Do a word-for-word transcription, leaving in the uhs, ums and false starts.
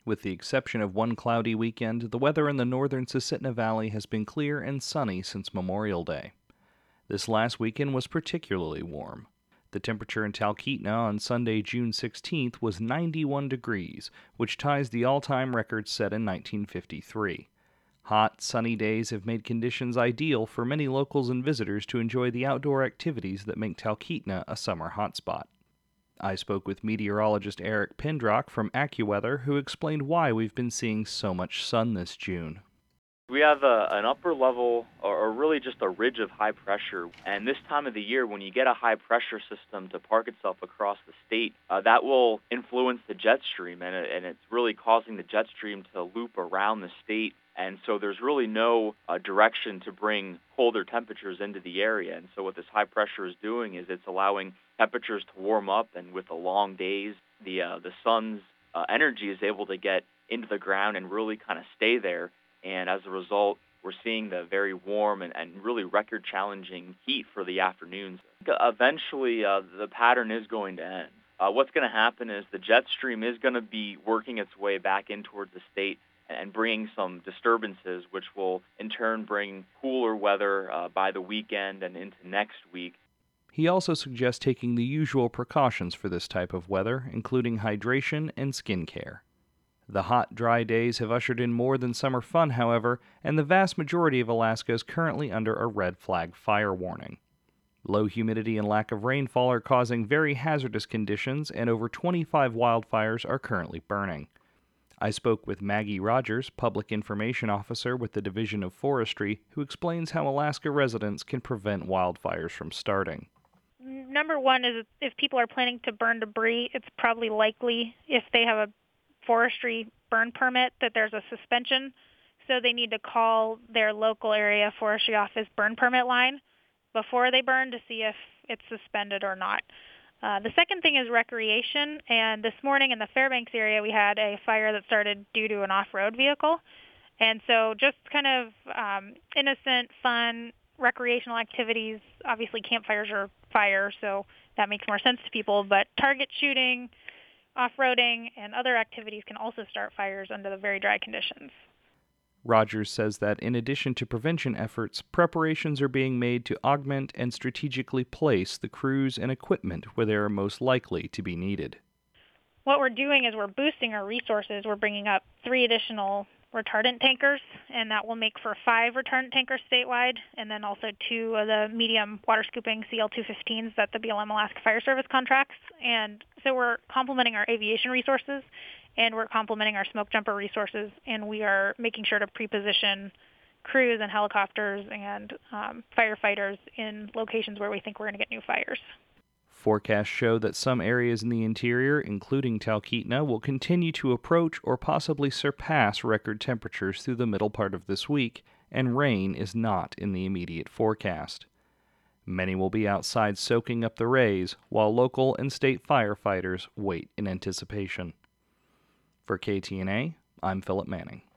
With the exception of one cloudy weekend, the weather in the northern Susitna Valley has been clear and sunny since Memorial Day. This last weekend was particularly warm. The temperature in Talkeetna on Sunday, June sixteenth was ninety-one degrees, which ties the all-time record set in nineteen fifty-three. Hot, sunny days have made conditions ideal for many locals and visitors to enjoy the outdoor activities that make Talkeetna a summer hotspot. I spoke with meteorologist Eric Pindrock from AccuWeather, who explained why we've been seeing so much sun this June. We have a, an upper level, or, or really just a ridge of high pressure. And this time of the year, when you get a high pressure system to park itself across the state, uh, that will influence the jet stream, and, it, and it's really causing the jet stream to loop around the state. And so there's really no uh, direction to bring colder temperatures into the area. And so what this high pressure is doing is it's allowing temperatures to warm up, and with the long days, the uh, the sun's uh, energy is able to get into the ground and really kind of stay there. And as a result, we're seeing the very warm and, and really record-challenging heat for the afternoons. Eventually, uh, the pattern is going to end. Uh, what's going to happen is the jet stream is going to be working its way back in towards the state and bringing some disturbances, which will in turn bring cooler weather uh, by the weekend and into next week. He also suggests taking the usual precautions for this type of weather, including hydration and skin care. The hot, dry days have ushered in more than summer fun, however, and the vast majority of Alaska is currently under a red flag fire warning. Low humidity and lack of rainfall are causing very hazardous conditions, and over twenty-five wildfires are currently burning. I spoke with Maggie Rogers, Public Information Officer with the Division of Forestry, who explains how Alaska residents can prevent wildfires from starting. Number one is if people are planning to burn debris, it's probably likely, if they have a forestry burn permit, that there's a suspension. So they need to call their local area forestry office burn permit line before they burn to see if it's suspended or not. Uh, the second thing is recreation, and this morning in the Fairbanks area we had a fire that started due to an off-road vehicle. And so just kind of um, innocent, fun, recreational activities. Obviously campfires are fire, so that makes more sense to people, but target shooting, off-roading, and other activities can also start fires under the very dry conditions. Rogers says that in addition to prevention efforts, preparations are being made to augment and strategically place the crews and equipment where they are most likely to be needed. What we're doing is we're boosting our resources. We're bringing up three additional retardant tankers, and that will make for five retardant tankers statewide, and then also two of the medium water scooping C L two fifteens that the B L M Alaska Fire Service contracts. And so we're complementing our aviation resources, and we're complementing our smoke jumper resources, and we are making sure to pre-position crews and helicopters and um, firefighters in locations where we think we're going to get new fires. Forecasts show that some areas in the interior, including Talkeetna, will continue to approach or possibly surpass record temperatures through the middle part of this week, and rain is not in the immediate forecast. Many will be outside soaking up the rays, while local and state firefighters wait in anticipation. For K T N A, I'm Philip Manning.